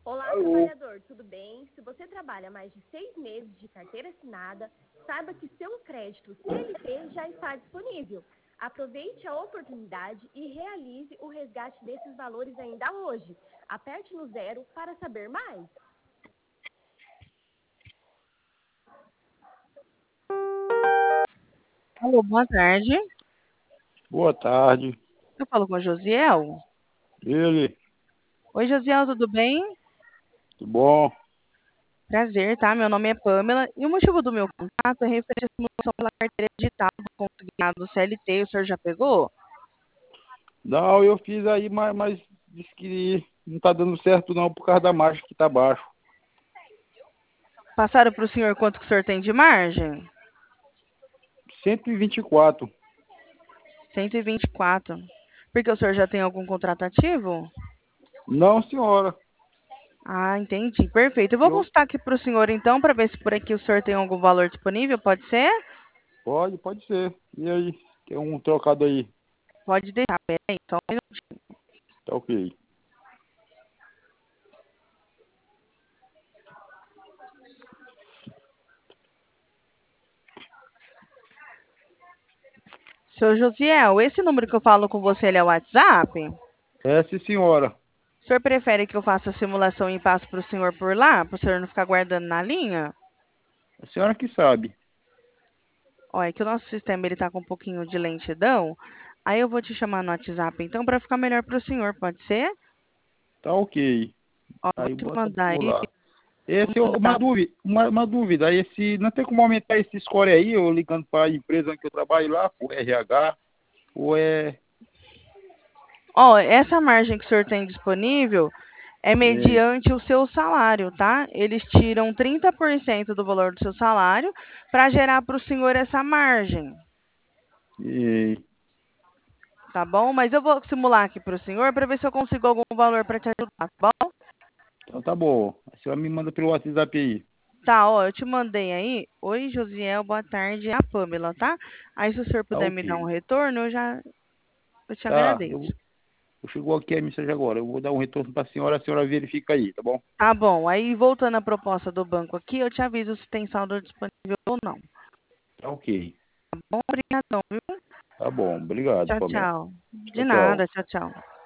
Olá, Alô? trabalhador, tudo bem? Se você trabalha mais de 6 meses de carteira assinada, saiba que seu crédito CLT já está disponível. Aproveite a oportunidade e realize o resgate desses valores ainda hoje. Aperte no 0 para saber mais. Alô, boa tarde. Boa tarde. Eu falo com o Josiel. Ele, Oi, Josiel, tudo bem? tudo bom? Prazer, tá? Meu nome é Pamela e o motivo do meu contato é referente à simulação pela carteira digital do consignado do CLT. O senhor já pegou? Não, eu fiz aí, mas disse que não tá dando certo não por causa da margem que tá baixo. Passaram para o senhor quanto que o senhor tem de margem? 124. 124. Porque o senhor já tem algum contrato ativo? Não, senhora. Ah, entendi. Perfeito. Eu vou Eu, consultar aqui para o senhor então, para ver se por aqui o senhor tem algum valor disponível, pode ser? pode ser. E aí, tem um trocado aí. Pode deixar. Pera aí, só um minutinho. Tá ok. Seu Josiel, esse número que eu falo com você, ele é o WhatsApp? É, sim, senhora. O senhor prefere que eu faça a simulação e passe para o senhor por lá, para o senhor não ficar guardando na linha? A senhora que sabe. Olha, é que o nosso sistema ele tá com um pouquinho de lentidão. Aí eu vou te chamar no WhatsApp, então, para ficar melhor para o senhor, pode ser? Tá ok. Ó, vou Aí te bota mandar por aí, lá. vou Esse é uma mandar. dúvida, uma dúvida. Aí esse, não tem como aumentar esse score aí, eu ligando para a empresa que eu trabalho lá, o RH, ou é, Ó, essa margem que o senhor tem disponível é é, mediante o seu salário, tá? Eles tiram 30% do valor do seu salário para gerar para o senhor essa margem. é, Tá bom? Mas eu vou simular aqui para o senhor para ver se eu consigo algum valor para te ajudar, tá bom? então tá bom. A senhora me manda pelo WhatsApp aí. Tá, ó, eu te mandei aí. Oi, Josiel, boa tarde. É a Pamela, tá? Aí, se o senhor Tá puder me dar um ok. retorno, eu te Tá, agradeço. eu chegou aqui a mensagem agora. Eu vou dar um retorno para a senhora verifica aí, tá bom? Tá bom. Aí, voltando à proposta do banco aqui, eu te aviso se tem saldo disponível ou não. Tá ok. Bom, obrigadão, viu? Tá bom. Obrigado, Tchau, Pamela. tchau. De Tchau, tchau. nada, tchau, tchau.